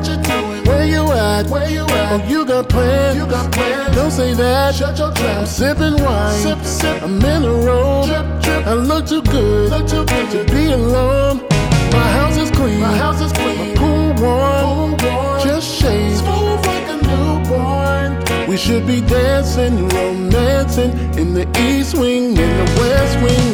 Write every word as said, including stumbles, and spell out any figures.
What you doing? Where you at? Where you at? Oh, you got plans? You got plans? Don't say that. Shut your trap. I'm sipping wine. Sip, sip. I'm in a robe. Drip, drip. I look too good. Look too good to be alone. My house is clean. My house is clean. My pool warm. Pool warm. Just shaved. Smooth like a newborn. We should be dancing, romancing in the east wing, in the west wing.